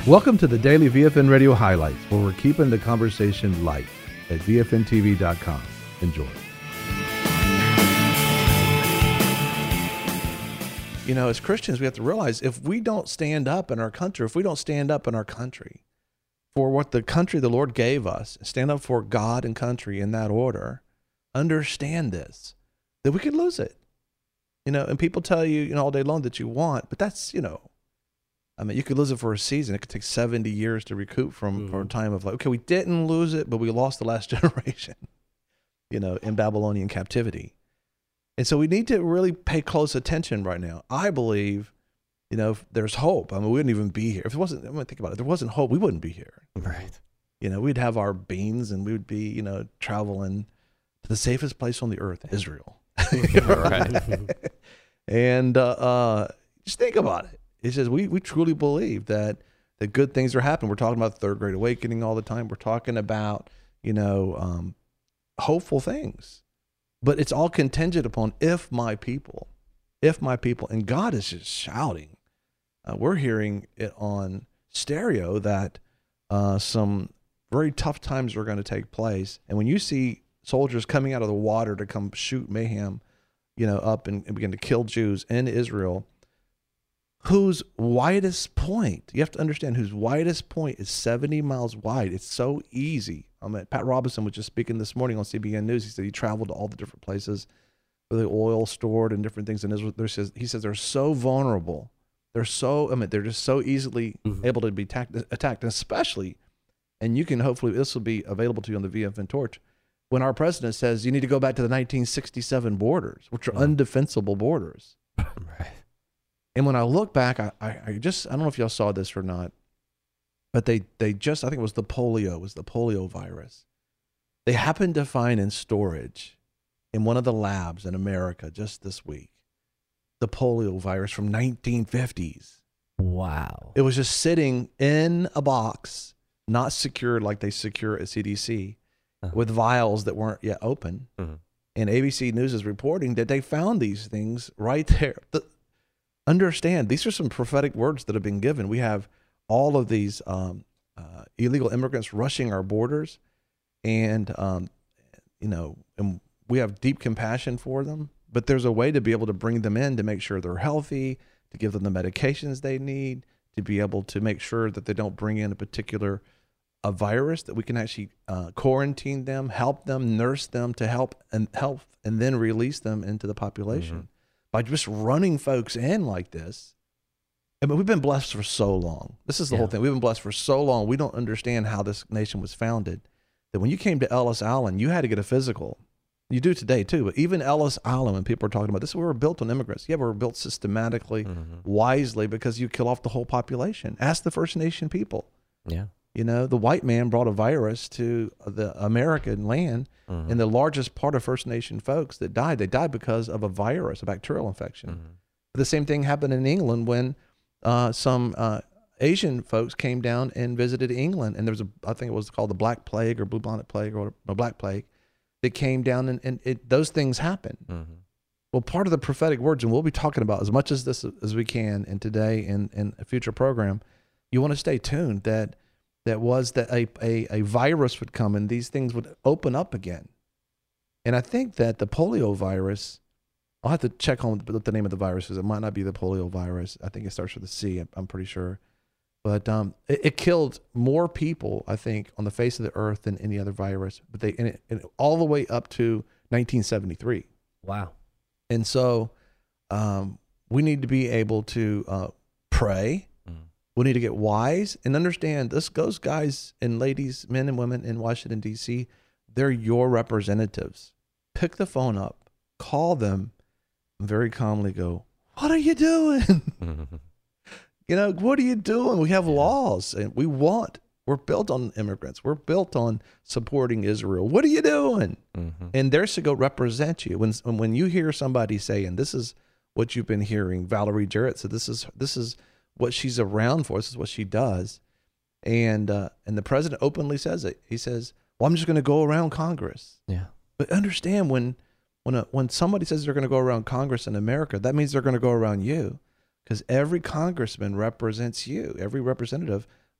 Welcome to the Daily VFN Radio Highlights, where we're keeping the conversation light at VFNTV.com. Enjoy. You know, as Christians, we have to realize if we don't stand up in our country, for what the country the Lord gave us, stand up for God and country in that order, understand this, that we could lose it. You know, and people tell you, all day long that you want, but that's, I mean, you could lose it for a season. It could take 70 years to recoup from a time of like, okay, we didn't lose it, but we lost the last generation, in Babylonian captivity. And so we need to really pay close attention right now. I believe, if there's hope. I mean, we wouldn't even be here. If it wasn't, think about it. If there wasn't hope, we wouldn't be here. Right. We'd have our beans and we would be, traveling to the safest place on the earth, Israel. Right. And just think about it. It says we truly believe that good things are happening. We're talking about the third great awakening all the time. We're talking about, hopeful things. But it's all contingent upon if my people, and God is just shouting. We're hearing it on stereo that some very tough times are going to take place. And when you see soldiers coming out of the water to come shoot mayhem, up and begin to kill Jews in Israel, whose widest point, you have to understand whose widest point is 70 miles wide. It's so easy. Pat Robertson was just speaking this morning on CBN News. He said he traveled to all the different places where the oil stored and different things in Israel. He says they're so vulnerable. They're just so easily able to be attacked, and especially, and you can hopefully, this will be available to you on the VFN Torch, when our president says you need to go back to the 1967 borders, which are undefensible borders. Right. And when I look back, I don't know if y'all saw this or not, but they just, I think it was the polio virus. They happened to find in storage in one of the labs in America just this week, the polio virus from 1950s. Wow. It was just sitting in a box, not secured like they secure at CDC, with vials that weren't yet open. And ABC News is reporting that they found these things right there. Understand, these are some prophetic words that have been given. We have all of these illegal immigrants rushing our borders, and and we have deep compassion for them. But there's a way to be able to bring them in to make sure they're healthy, to give them the medications they need, to be able to make sure that they don't bring in a virus, that we can actually quarantine them, help them, nurse them to help, and then release them into the population. By just running folks in like this. I mean, we've been blessed for so long. This is the whole thing. We've been blessed for so long. We don't understand how this nation was founded. That when you came to Ellis Island, you had to get a physical. You do today too, but even Ellis Island, when people are talking about this, we were built on immigrants. Yeah, we were built systematically, wisely, because you kill off the whole population. Ask the First Nation people. Yeah. The white man brought a virus to the American land, and the largest part of First Nation folks that died, they died because of a virus, a bacterial infection. The same thing happened in England when some Asian folks came down and visited England, and there was I think it was called the Black Plague or Bubonic Plague or Black Plague that came down, and those things happen. Well, part of the prophetic words, and we'll be talking about as much as this as we can in today and a future program, you want to stay tuned that a virus would come and these things would open up again. And I think that the polio virus, I'll have to check on what the name of the virus is. It might not be the polio virus. I think it starts with a C, I'm pretty sure. But it killed more people, I think, on the face of the earth than any other virus. But all the way up to 1973. Wow. And so we need to be able to pray. We need to get wise and understand this goes, guys and ladies, men and women in Washington, D.C., they're your representatives. Pick the phone up, call them, and very calmly go, what are you doing? What are you doing? We have laws, and we're built on immigrants. We're built on supporting Israel. What are you doing? And they're to go represent you. When you hear somebody saying, this is what you've been hearing, Valerie Jarrett said, this is what she's around for. This is what she does. And the president openly says it. He says, well, I'm just going to go around Congress. Yeah. But understand when somebody says they're going to go around Congress in America, that means they're going to go around you, because every congressman represents you. Every representative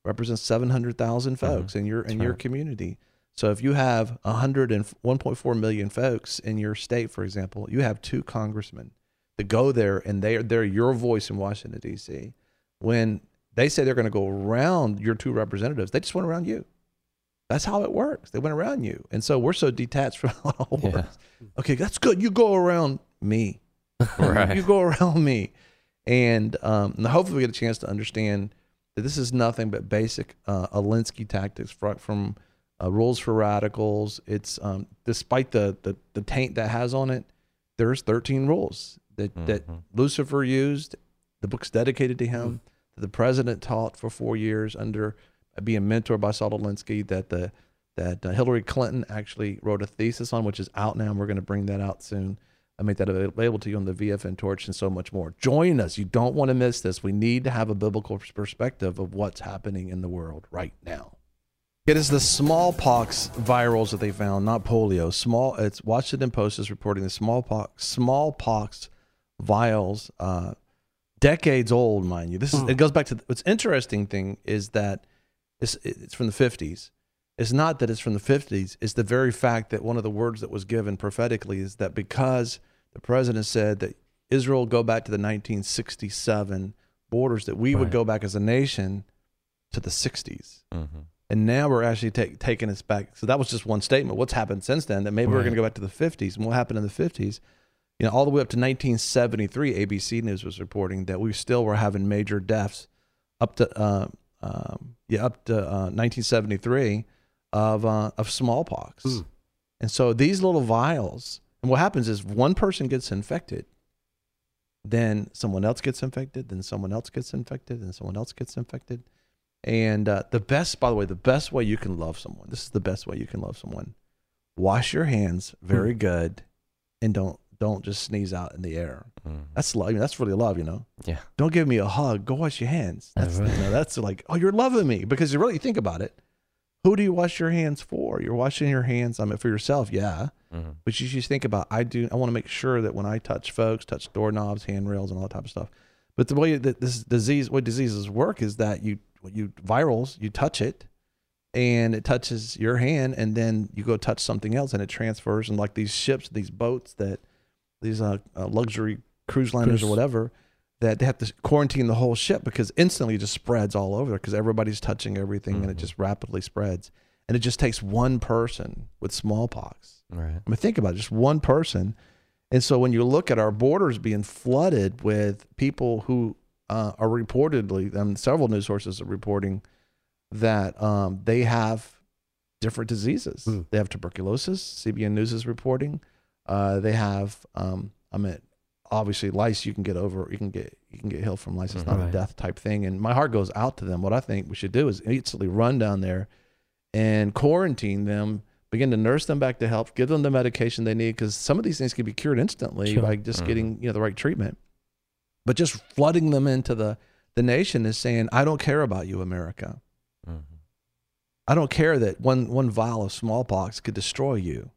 represents 700,000 folks in your community. So if you have 1.4 million folks in your state, for example, you have 2 congressmen that go there, and they're your voice in Washington, D.C. When they say they're going to go around your 2 representatives, they just went around you. That's how it works. They went around you. And so we're so detached from how it works. Okay, that's good. You go around me. Right. You go around me. And hopefully we get a chance to understand that this is nothing but basic Alinsky tactics from Rules for Radicals. It's despite the taint that has on it, there's 13 rules that Lucifer used. The book's dedicated to him. That the president taught for 4 years under being mentored by Saul Alinsky. That Hillary Clinton actually wrote a thesis on, which is out now, and we're going to bring that out soon. I make that available to you on the VFN Torch and so much more. Join us. You don't want to miss this. We need to have a biblical perspective of what's happening in the world right now. It is the smallpox virals that they found, not polio. It's Washington Post is reporting the smallpox vials, decades old, mind you. It goes back to what's interesting thing is that it's from the 50s. It's not that it's from the 50s. It's the very fact that one of the words that was given prophetically is that because the president said that Israel go back to the 1967 borders, that we would go back as a nation to the 60s. And now we're actually taking us back. So that was just one statement. What's happened since then? That maybe we're going to go back to the 50s. And what happened in the 50s? All the way up to 1973, ABC News was reporting that we still were having major deaths up to 1973 of smallpox. And so these little vials, and what happens is one person gets infected, then someone else gets infected, then someone else gets infected, and someone else gets infected. And the best way you can love someone, this is the best way you can love someone. Wash your hands very good, and don't just sneeze out in the air. That's love. That's really love, Yeah. Don't give me a hug. Go wash your hands. That's that's like, oh, you're loving me, because you really think about it. Who do you wash your hands for? You're washing your hands. For yourself, yeah. But you just think about, I want to make sure that when I touch folks, touch doorknobs, handrails, and all that type of stuff. But the way that what diseases work is that you touch it, and it touches your hand, and then you go touch something else, and it transfers. And like these ships, these boats, these luxury cruise liners or whatever, that they have to quarantine the whole ship because instantly it just spreads all over because everybody's touching everything, and it just rapidly spreads. And it just takes one person with smallpox. Right. Think about it, just one person. And so when you look at our borders being flooded with people who are reportedly, several news sources are reporting that they have different diseases. They have tuberculosis. CBN News is reporting. They have, obviously lice. You can get healed from lice. It's not a death type thing. And my heart goes out to them. What I think we should do is instantly run down there and quarantine them, begin to nurse them back to health, give them the medication they need, because some of these things can be cured instantly by just getting the right treatment. But just flooding them into the nation is saying, I don't care about you, America. I don't care that one vial of smallpox could destroy you.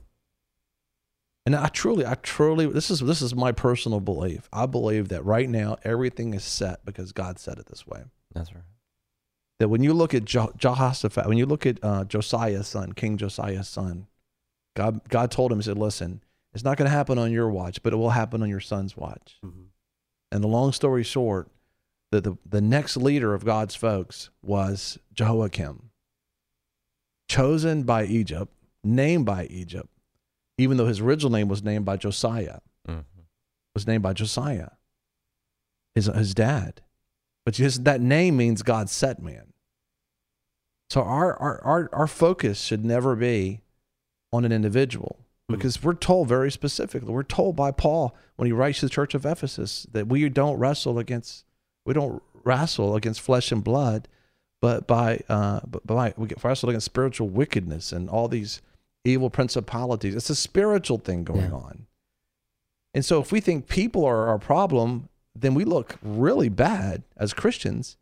And I truly, this is my personal belief. I believe that right now everything is set because God said it this way. That's right. That when you look at Jehoshaphat, when you look at Josiah's son, King Josiah's son, God told him, he said, listen, it's not going to happen on your watch, but it will happen on your son's watch. And the long story short, the next leader of God's folks was Jehoiakim, chosen by Egypt, named by Egypt, even though his original name was named by Josiah, was named by Josiah, his dad. But that name means God set man. So our focus should never be on an individual, because we're told very specifically, we're told by Paul when he writes to the church of Ephesus that we don't wrestle against flesh and blood, but we wrestle against spiritual wickedness and all these evil principalities. It's a spiritual thing going on. And so if we think people are our problem, then we look really bad as Christians,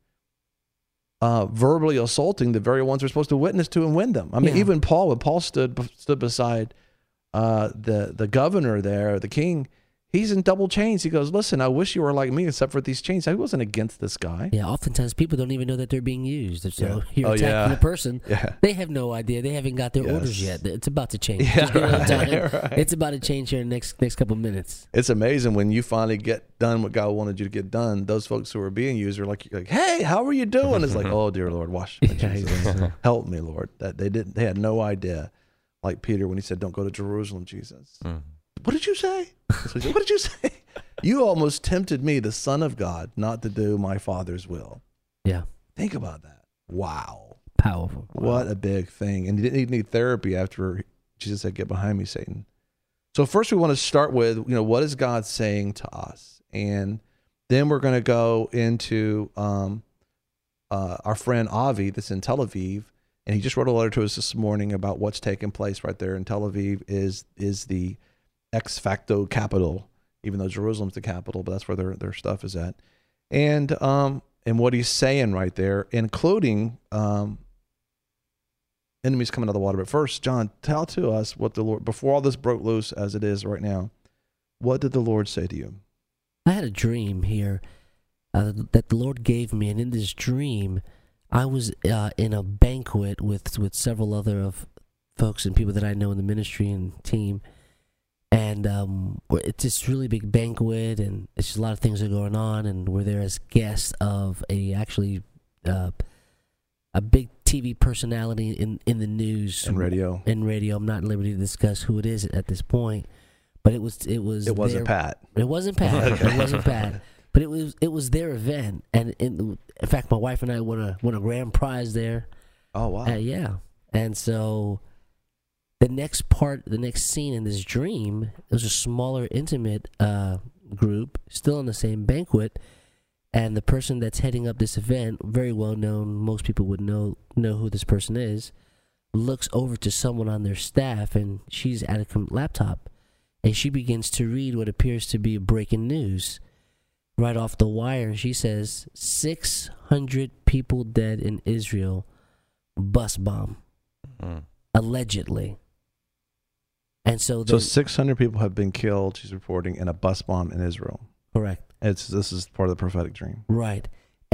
verbally assaulting the very ones we're supposed to witness to and win them. Even Paul, when Paul stood beside the governor there, the king, He's in double chains. He goes, listen, I wish you were like me except for these chains. I wasn't against this guy. Yeah, oftentimes people don't even know that they're being used. So you're Oh, attacking yeah. the person. Yeah. They have no idea. They haven't got their Yes. orders yet. It's about to change. Yeah, You know what I'm talking? right. It's about to change here in the next couple minutes. It's amazing when you finally get done what God wanted you to get done. Those folks who are being used are like, hey, how are you doing? It's like, oh, dear Lord, wash my Yeah, Jesus. exactly. Help me, Lord. That they had no idea. Like Peter when he said, don't go to Jerusalem, Jesus. What did you say? So he said, what did you say? You almost tempted me, the Son of God, not to do my Father's will. Yeah, Think about that. Wow. powerful. What a big thing. And he didn't need therapy after Jesus said, get behind me, Satan. So first we want to start with, what is God saying to us? And then we're going to go into our friend Avi that's in Tel Aviv. And he just wrote a letter to us this morning about what's taking place right there in Tel Aviv is the ex facto capital, even though Jerusalem's the capital, but that's where their stuff is at. And what he's saying right there, including enemies coming out of the water. But first, John, tell to us what the Lord, before all this broke loose as it is right now, what did the Lord say to you? I had a dream here that the Lord gave me, and in this dream, I was in a banquet with several other of folks and people that I know in the ministry and team, and it's this really big banquet, and it's just a lot of things are going on, and we're there as guests of a big TV personality in the news And radio. In radio, I'm not at liberty to discuss who it is at this point, but it wasn't Pat. It wasn't Pat. It wasn't Pat. But it was their event, and in fact, my wife and I won a grand prize there. Oh wow! Yeah, and so the next scene in this dream, it was a smaller, intimate group, still in the same banquet, and the person that's heading up this event, very well known, most people would know who this person is, looks over to someone on their staff, and she's at a laptop, and she begins to read what appears to be breaking news. Right off the wire, and she says 600 people dead in Israel, bus bomb, allegedly. And so 600 people have been killed, she's reporting, in a bus bomb in Israel. Correct. This is part of the prophetic dream. Right.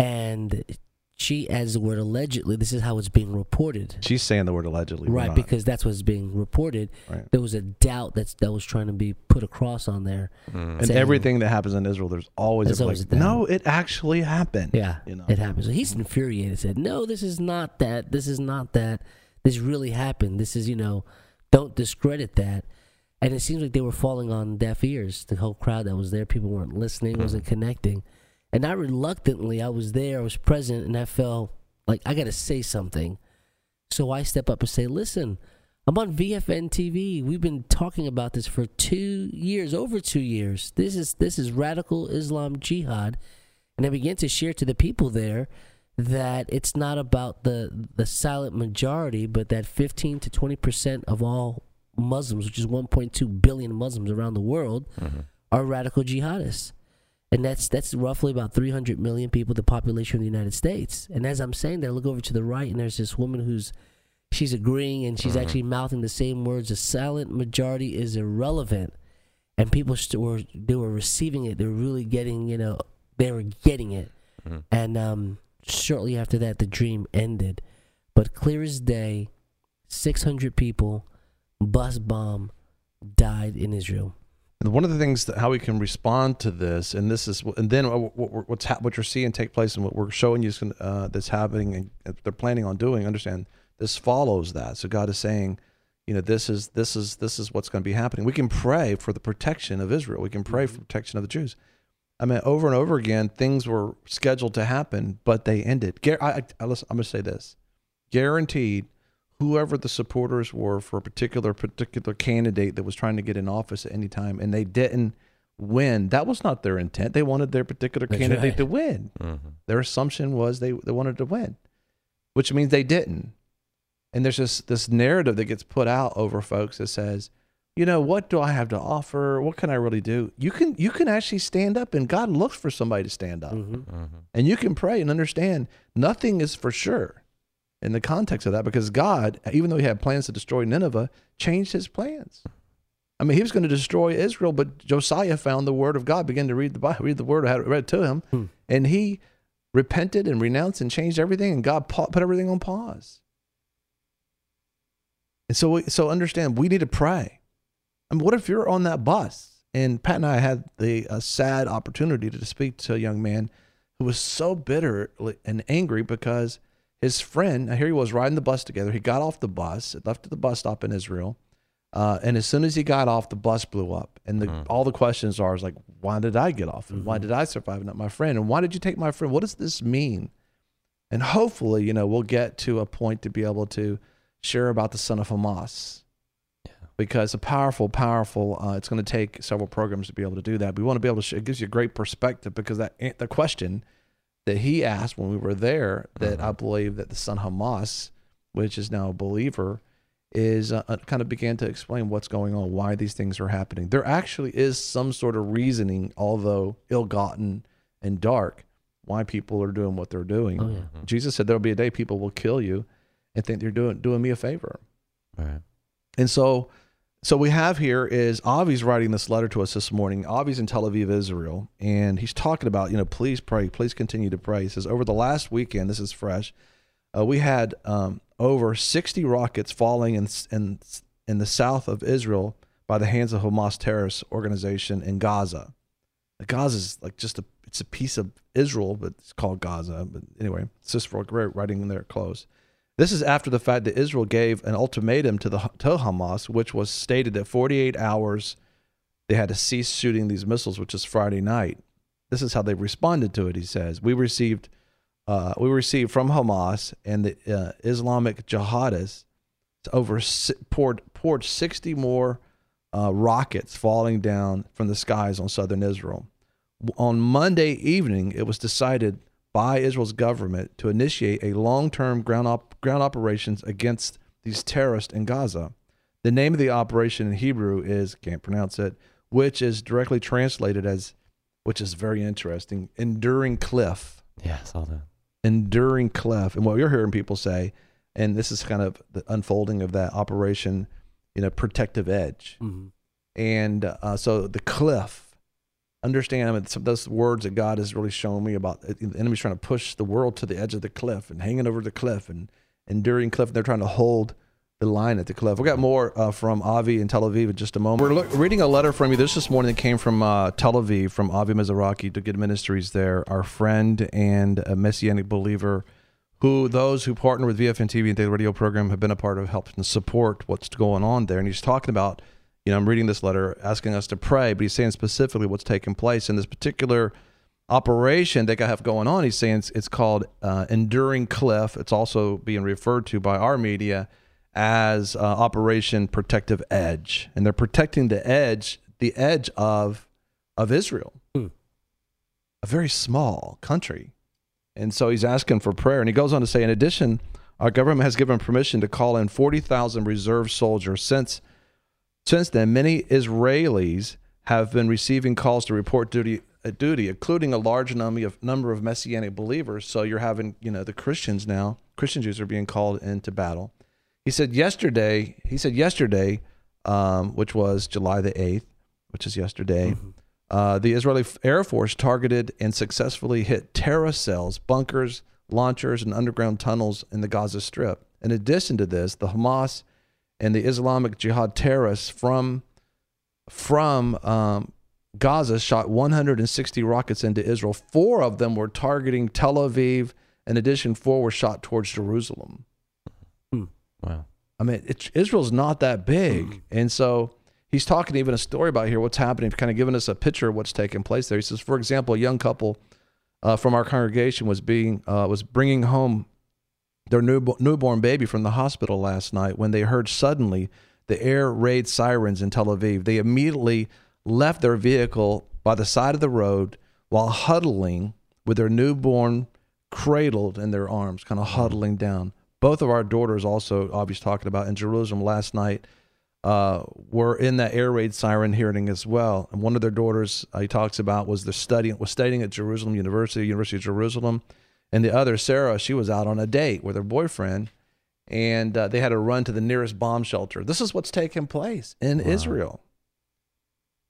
And she adds the word allegedly. This is how it's being reported. She's saying the word allegedly. Right, because that's what's being reported. Right. There was a doubt that was trying to be put across on there. And everything that happens in Israel, there's always a doubt. No, it actually happened. Yeah, it happened. So he's infuriated. Said, no, this is not that. This is not that. This really happened. This is, don't discredit that. And it seems like they were falling on deaf ears. The whole crowd that was there, people weren't listening, wasn't connecting. And I was there, I was present, and I felt like I got to say something. So I step up and say, listen, I'm on VFN TV. We've been talking about this for 2 years, over 2 years. This is radical Islam jihad. And I began to share to the people there that it's not about the silent majority, but that 15 to 20% of all Muslims, which is 1.2 billion Muslims around the world, are radical jihadists. And that's roughly about 300 million people, the population of the United States. And as I'm saying that, I look over to the right, and there's this woman she's agreeing, and she's actually mouthing the same words. The silent majority is irrelevant. And people they were receiving it. They were really getting, they were getting it. And shortly after that, the dream ended. But clear as day, 600 people, bus bomb, died in Israel. And one of the things how we can respond to this, and then what you're seeing take place, and what we're showing you that's happening, and they're planning on doing. Understand, this follows that. So God is saying, this is what's going to be happening. We can pray for the protection of Israel. We can pray for protection of the Jews. I mean, over and over again, things were scheduled to happen, but they ended. I'm going to say this: guaranteed. Whoever the supporters were for a particular candidate that was trying to get in office at any time, and they didn't win, that was not their intent. They wanted their particular candidate to win. Their assumption was they wanted to win, which means they didn't. And there's this narrative that gets put out over folks that says, what do I have to offer? What can I really do? You can actually stand up, and God looks for somebody to stand up. And you can pray and understand nothing is for sure in the context of that, because God, even though he had plans to destroy Nineveh, changed his plans. I mean, he was going to destroy Israel, but Josiah found the word of God, began to read the Bible, read the word, had it read to him, and he repented and renounced and changed everything, and God put everything on pause. And so understand, we need to pray. I mean, what if you're on that bus? And Pat and I had the sad opportunity to speak to a young man who was so bitter and angry because his friend, now here he was riding the bus together. He got off the bus, left at the bus stop in Israel. And as soon as he got off, the bus blew up. And all the questions are like, why did I get off? And why did I survive, not my friend? And why did you take my friend? What does this mean? And hopefully, we'll get to a point to be able to share about the son of Hamas. Yeah. Because a powerful, it's going to take several programs to be able to do that. But we want to be able to it gives you a great perspective, because the question that he asked when we were there, that I believe that the son Hamas, which is now a believer, is kind of began to explain what's going on, why these things are happening. There actually is some sort of reasoning, although ill-gotten and dark, why people are doing what they're doing. Oh, yeah. Jesus said there'll be a day people will kill you and think they're doing me a favor. Right. And so we have here is Avi's writing this letter to us this morning. Avi's in Tel Aviv, Israel, and he's talking about, please pray, please continue to pray. He says, over the last weekend, this is fresh, we had over 60 rockets falling in the south of Israel by the hands of Hamas terrorist organization in Gaza. Gaza is like it's a piece of Israel, but it's called Gaza. But anyway, it's just for writing in there close. This is after the fact that Israel gave an ultimatum to Hamas, which was stated that 48 hours they had to cease shooting these missiles, which is Friday night. This is how they responded to it. He says, we received from Hamas and the Islamic jihadists poured 60 more rockets falling down from the skies on southern Israel. On Monday evening, it was decided by Israel's government to initiate a long-term ground operations against these terrorists in Gaza. The name of the operation in Hebrew is, can't pronounce it, which is directly translated as, which is very interesting, Enduring Cliff. Yeah, I saw that. Enduring Cliff. And what you're hearing people say, and this is kind of the unfolding of that operation, Protective Edge. Mm-hmm. And so the cliff, understand, I mean, some of those words that God has really shown me about the enemy's trying to push the world to the edge of the cliff and hanging over the cliff and enduring cliff. And they're trying to hold the line at the cliff. We got more from Avi in Tel Aviv in just a moment. We're reading a letter from you this morning that came from Tel Aviv, from Avi Mizrahi to Good Ministries there, our friend and a Messianic believer who those who partner with VFN TV and Daily Radio program have been a part of helping support what's going on there. And he's talking about, I'm reading this letter asking us to pray, but he's saying specifically what's taking place in this particular operation they have going on. He's saying it's called Enduring Cliff. It's also being referred to by our media as Operation Protective Edge, and they're protecting the edge of Israel, a very small country. And so he's asking for prayer, and he goes on to say, in addition, our government has given permission to call in 40,000 reserve soldiers. Since then, many Israelis have been receiving calls to report duty, including a large number of Messianic believers. So you're having, the Christians now, Christian Jews are being called into battle. He said yesterday, which was July the 8th, which is yesterday, the Israeli Air Force targeted and successfully hit terror cells, bunkers, launchers, and underground tunnels in the Gaza Strip. In addition to this, the Hamas and the Islamic Jihad terrorists from Gaza shot 160 rockets into Israel. 4 of them were targeting Tel Aviv. In addition, 4 were shot towards Jerusalem. Wow. I mean, Israel's not that big. And so he's talking even a story about here, what's happening, kind of giving us a picture of what's taking place there. He says, for example, a young couple from our congregation was bringing home their newborn baby from the hospital last night when they heard suddenly the air raid sirens in Tel Aviv. They immediately left their vehicle by the side of the road while huddling with their newborn cradled in their arms, kind of huddling down. Both of our daughters also, obviously talking about in Jerusalem last night, were in that air raid siren hearing as well. And one of their daughters he talks about was studying at Jerusalem University of Jerusalem. And the other, Sarah, she was out on a date with her boyfriend, and they had to run to the nearest bomb shelter. This is what's taking place in Israel.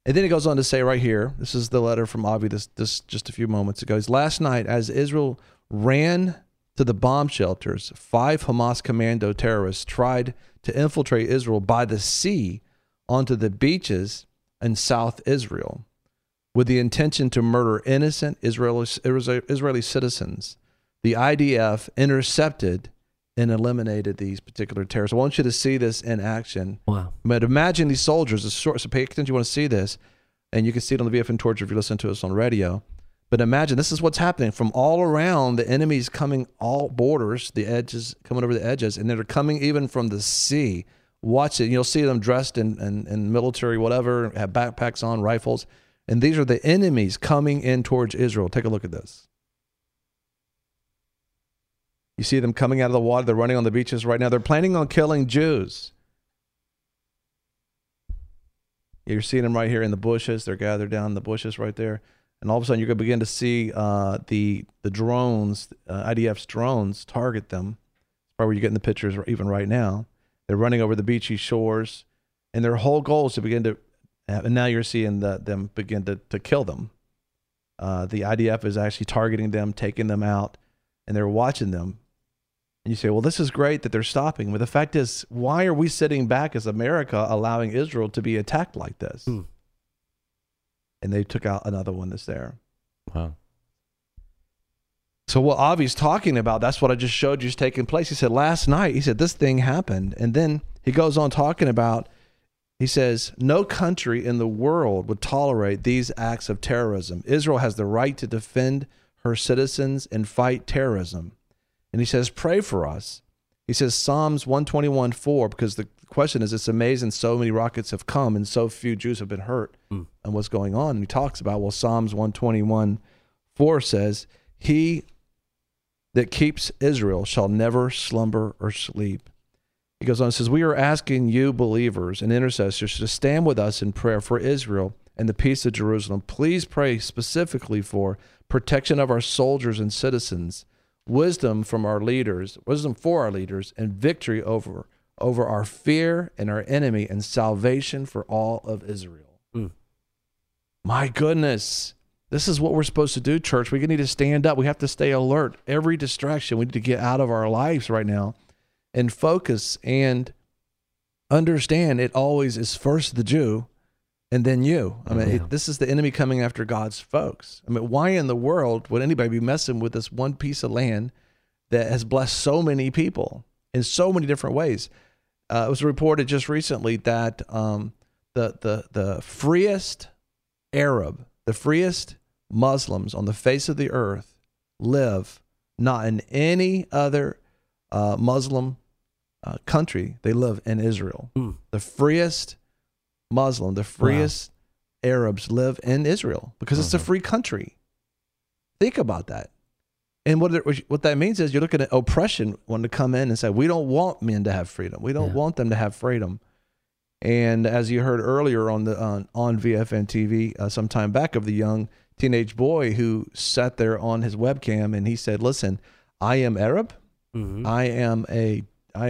And then he goes on to say right here, this is the letter from Avi this just a few moments ago. Last night, as Israel ran to the bomb shelters, 5 Hamas commando terrorists tried to infiltrate Israel by the sea onto the beaches in South Israel with the intention to murder innocent Israeli citizens. The IDF intercepted and eliminated these particular terrorists. I want you to see this in action. Wow. But imagine these soldiers, so pay attention, you want to see this, and you can see it on the VFN Torch if you listen to us on radio. But imagine, this is what's happening from all around. The enemy's coming all borders, the edges, coming over the edges, and they're coming even from the sea. Watch it. You'll see them dressed in military whatever, have backpacks on, rifles. And these are the enemies coming in towards Israel. Take a look at this. You see them coming out of the water. They're running on the beaches right now. They're planning on killing Jews. You're seeing them right here in the bushes. They're gathered down in the bushes right there. And all of a sudden, you're going to begin to see the drones, IDF's drones, target them. That's probably where you're getting the pictures even right now. They're running over the beachy shores. And their whole goal is to begin to, and now you're seeing them begin to kill them. The IDF is actually targeting them, taking them out, and they're watching them. And you say, well, this is great that they're stopping. But the fact is, why are we sitting back as America allowing Israel to be attacked like this? And they took out another one that's there. Wow. So what Avi's talking about, that's what I just showed you is taking place. He said last night, he said this thing happened. And then he goes on talking about, he says, no country in the world would tolerate these acts of terrorism. Israel has the right to defend her citizens and fight terrorism. And he says, pray for us. He says Psalms 121:4, because the question is, it's amazing so many rockets have come and so few Jews have been hurt and what's going on. And he talks about, well, Psalms 121:4 says, he that keeps Israel shall never slumber or sleep. He goes on and says, we are asking you believers and intercessors to stand with us in prayer for Israel and the peace of Jerusalem. Please pray specifically for protection of our soldiers and citizens, wisdom from our leaders, wisdom for our leaders, and victory over our fear and our enemy, and salvation for all of Israel. My goodness. This is what we're supposed to do, church. We need to stand up. We have to stay alert. Every distraction we need to get out of our lives right now and focus and understand it always is first the Jew and then you. I mean, this is the enemy coming after God's folks. I mean, why in the world would anybody be messing with this one piece of land that has blessed so many people in so many different ways? It was reported just recently that the freest Arab, the freest Muslims on the face of the earth live not in any other Muslim country. They live in Israel. The freest Muslim, the freest Arabs live in Israel because it's a free country. Think about that. And what that means is you're looking at oppression wanting to come in and say, we don't want men to have freedom. We don't want them to have freedom. And as you heard earlier on VFN TV some time back of the young teenage boy who sat there on his webcam and he said, listen, I am Arab. I am a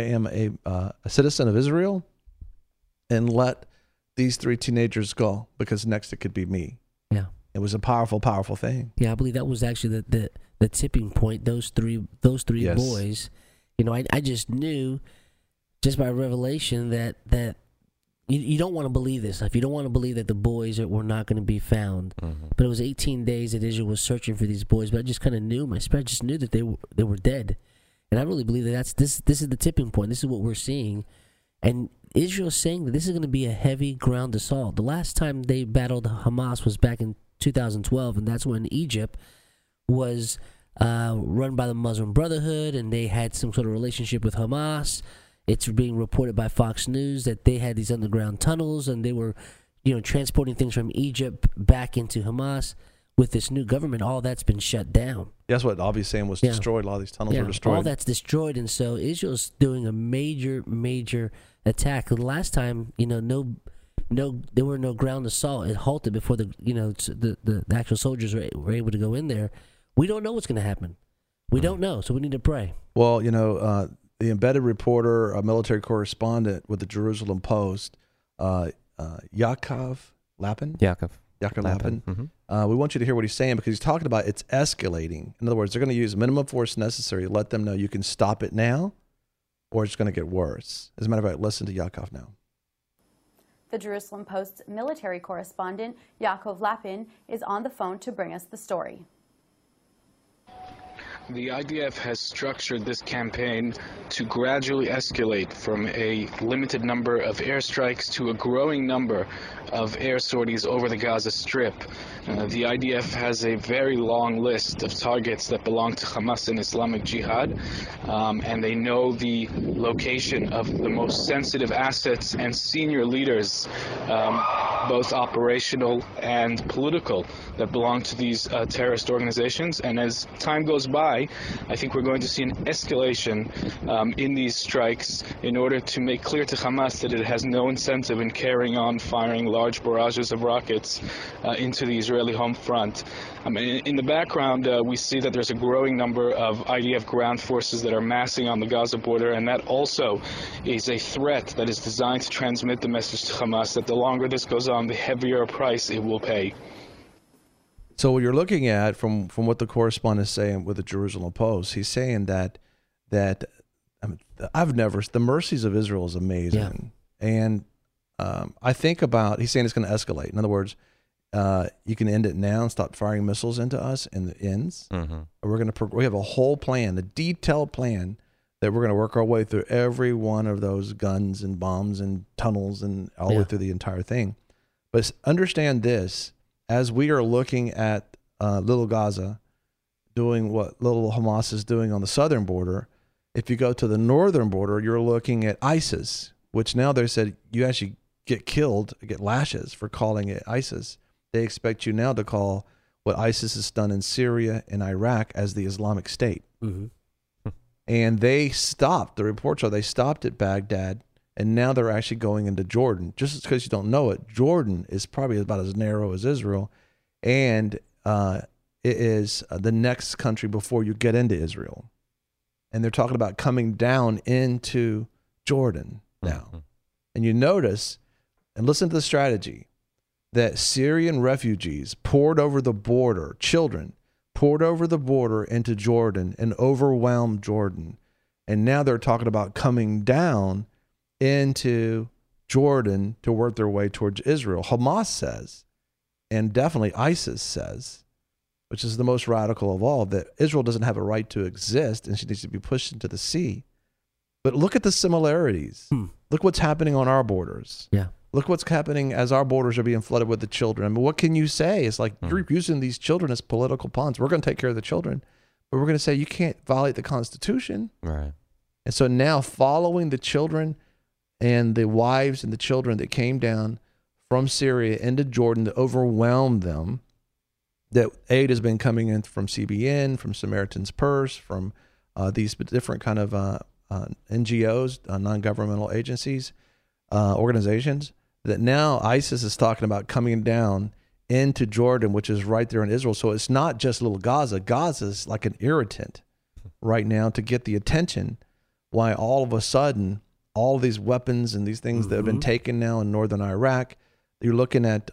citizen of Israel, and let these 3 teenagers go because next it could be me. Yeah. It was a powerful, powerful thing. Yeah, I believe that was actually the tipping point. Those three boys. You know, I just knew, just by revelation, that you don't want to believe this stuff. You don't want to believe that the boys were not going to be found. But it was 18 days that Israel was searching for these boys. But I just kind of knew, my spirit just knew that they were dead. And I really believe that this is the tipping point. This is what we're seeing. And Israel's saying that this is going to be a heavy ground assault. The last time they battled Hamas was back in 2012, and that's when Egypt was run by the Muslim Brotherhood, and they had some sort of relationship with Hamas. It's being reported by Fox News that they had these underground tunnels, and they were, transporting things from Egypt back into Hamas. With this new government, all that's been shut down. That's what Avi's saying was destroyed. A lot of these tunnels were destroyed. All that's destroyed, and so Israel's doing a major attack. The last time, there were no ground assault. It halted before the actual soldiers were able to go in there. We don't know what's going to happen. We don't know, so we need to pray. Well, the embedded reporter, a military correspondent with the Jerusalem Post, Yaakov Lapin? Yaakov Lapin. Mm-hmm. We want you to hear what he's saying because he's talking about it's escalating. In other words, they're going to use minimum force necessary to let them know you can stop it now or it's going to get worse. As a matter of fact, listen to Yaakov now. The Jerusalem Post's military correspondent, Yaakov Lapin, is on the phone to bring us the story. The IDF has structured this campaign to gradually escalate from a limited number of airstrikes to a growing number of air sorties over the Gaza Strip. The IDF has a very long list of targets that belong to Hamas and Islamic Jihad, and they know the location of the most sensitive assets and senior leaders, both operational and political, that belong to these terrorist organizations. And as time goes by, I think we're going to see an escalation in these strikes in order to make clear to Hamas that it has no incentive in carrying on firing large barrages of rockets into the Israeli home front. I mean, in the background, we see that there's a growing number of IDF ground forces that are massing on the Gaza border, and that also is a threat that is designed to transmit the message to Hamas that the longer this goes on, the heavier price it will pay. So what you're looking at from what the correspondent is saying with the Jerusalem Post, he's saying that the mercies of Israel is amazing. Yeah. And I think about, he's saying it's going to escalate. In other words, you can end it now and stop firing missiles into us and it ends. Mm-hmm. We have a whole plan, a detailed plan that we're going to work our way through every one of those guns and bombs and tunnels and all the way through the entire thing. But understand this. As we are looking at little Gaza doing what little Hamas is doing on the southern border, if you go to the northern border, you're looking at ISIS, which now they said you actually get killed, get lashes for calling it ISIS. They expect you now to call what ISIS has done in Syria and Iraq as the Islamic State. Mm-hmm. And they stopped, the reports are they stopped at Baghdad, and now they're actually going into Jordan. Just because you don't know it, Jordan is probably about as narrow as Israel, and it is the next country before you get into Israel. And they're talking about coming down into Jordan now. Mm-hmm. And you notice, and listen to the strategy, that Syrian refugees poured over the border, children poured over the border into Jordan and overwhelmed Jordan. And now they're talking about coming down into Jordan to work their way towards Israel. Hamas says, and definitely ISIS says, which is the most radical of all, that Israel doesn't have a right to exist and she needs to be pushed into the sea. But look at the similarities. Look what's happening on our borders. Yeah. Look what's happening as our borders are being flooded with the children. I mean, what can you say? It's like you're using these children as political pawns. We're going to take care of the children, but we're going to say you can't violate the Constitution. Right. And so now following the children and the wives and the children that came down from Syria into Jordan to overwhelm them, that aid has been coming in from CBN, from Samaritan's Purse, from these different kind of NGOs, non-governmental agencies, organizations, that now ISIS is talking about coming down into Jordan, which is right there in Israel. So it's not just little Gaza. Gaza is like an irritant right now to get the attention, why all of a sudden all these weapons and these things that have been taken now in northern Iraq, you're looking at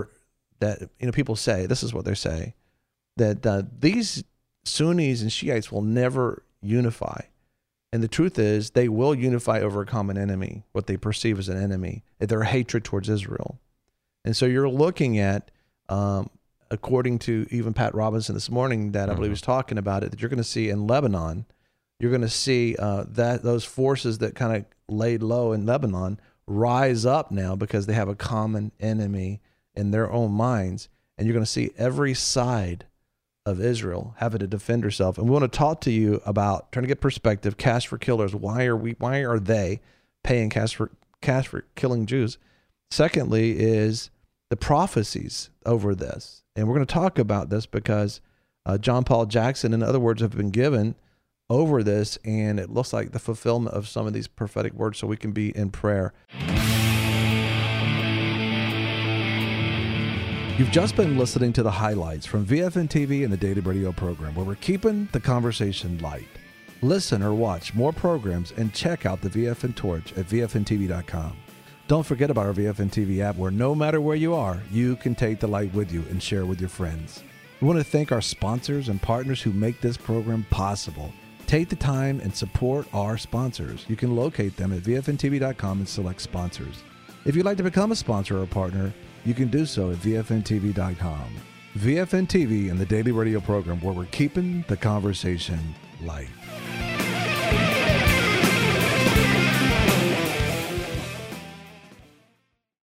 people say, this is what they say, that these Sunnis and Shiites will never unify. And the truth is they will unify over a common enemy, what they perceive as an enemy, their hatred towards Israel. And so you're looking at, according to even Pat Robinson this morning, that I believe was talking about it, that you're going to see in Lebanon, you're going to see that those forces that kind of laid low in Lebanon rise up now because they have a common enemy in their own minds. And you're going to see every side of Israel having to defend herself. And we want to talk to you about trying to get perspective. Cash for Killers. Why are they paying cash for killing Jews? Secondly is the prophecies over this. And we're going to talk about this because John Paul Jackson and other words have been given over this, and it looks like the fulfillment of some of these prophetic words, so we can be in prayer. You've just been listening to the highlights from VFN TV and the Daily Radio program, where we're keeping the conversation light. Listen or watch more programs and check out the VFN Torch at VFNTV.com. Don't forget about our VFN TV app, where no matter where you are, you can take the light with you and share with your friends. We want to thank our sponsors and partners who make this program possible. Take the time and support our sponsors. You can locate them at VFNTV.com and select sponsors. If you'd like to become a sponsor or a partner, you can do so at VFNTV.com. VFN TV and the daily radio program where we're keeping the conversation light.